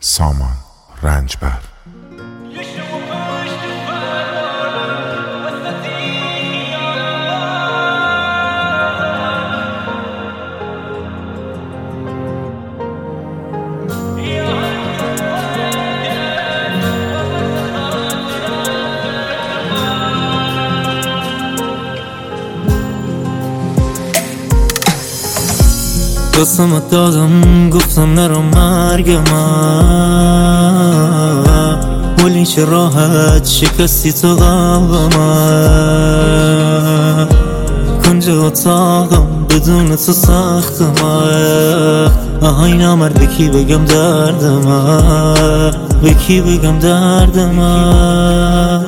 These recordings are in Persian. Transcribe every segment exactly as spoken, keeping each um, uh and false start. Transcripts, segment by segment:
سامان رنجبر. قسمت دادم گفتم نرو مرگ من، ولی چه راحت شکستی تو قلب من. کنج اتاقم بدون تو سخت من، آهای نامرد به کی بگم درد من، به کی بگم درد من.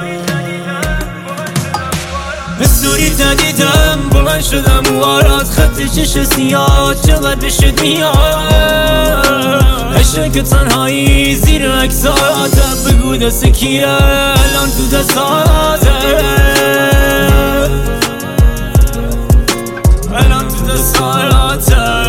به سوری ندیدم بلند شدم وارد خط چش سیاه چقدر بشه میاد عشق تنهایی زیر اکساتم. بگو دست کیه الان تو دستاته، الان تو دستاته.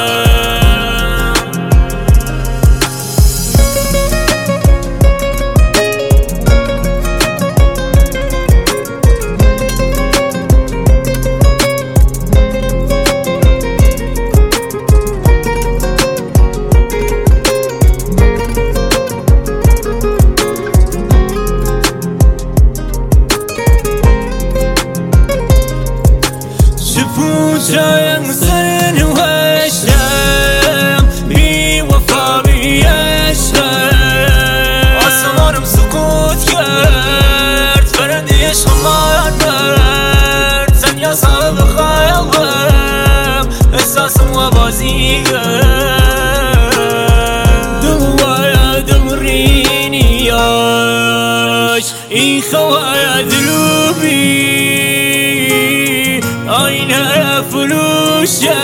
جایم سر نوشتم بی وفا بی عشقم، آسمانم سکوت کرد فرنده عشقم مارد برد. تنیا صاحب قلبم احساسم و بازی کرد. دل وارا دل رینیاش ای خواه دلوبی آینه فروشه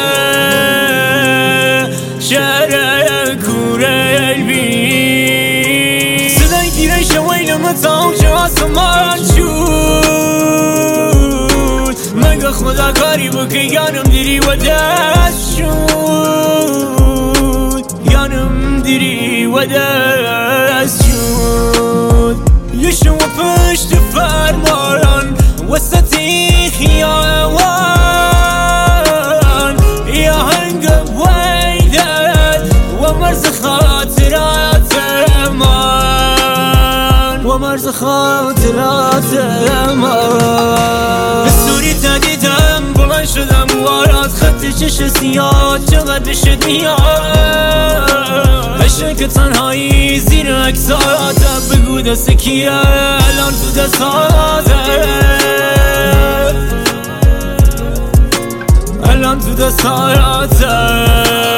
شهر کوره البی صدای گیره شویل متاو چه آسمان شد. مگه خدا کاری بکه یانم دیری و دست شد، یانم دیری و دست شد. یشو و پشت فرماران وسطی خیابان یا هنگ ویدد و مرز خاطرات من، و مرز خاطرات من. به سوری ندیدم بلند شدم وارد خط چش سیاه چقدر بشه میاد عشق تنهایی زیر اکساتم. بگو دست کیه الان تو دستاته، الان تو دستاته.